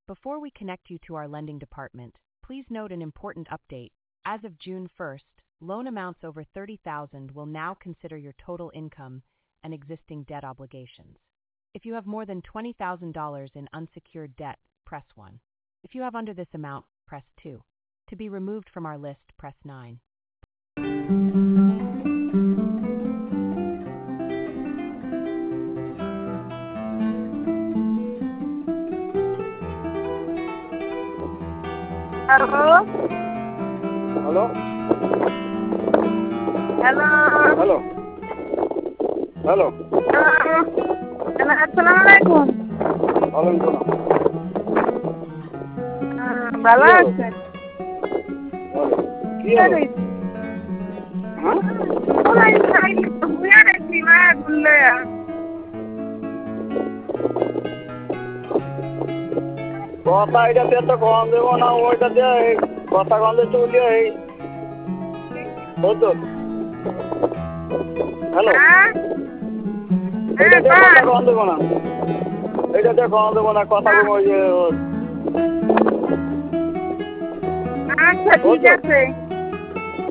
Before we connect you to our lending department, please note an important update. As of June 1st, loan amounts over $30,000 will now consider your total income and existing debt obligations. If you have more than $20,000 in unsecured debt, press 1. If you have under this amount, press 2. To be removed from our list, press 9. Hello? Hello? Hello? Hello? Hello? Assalamualaikum. Waalaikumsalam. ভালো আছেন? কি হলো? হ্যাঁ? ওলাই খাই বুয়া নাকি মা গুলে কথা এটাতে তো কম দেবো না ওইটা দিয়ে কথা কম দিয়ে চলে এই হতো হ্যালো এটা দিয়ে কথা কম দেবো না এটা দিয়ে কম দেবো না কথা বলবো ওই যে আচ্ছা ঠিক আছে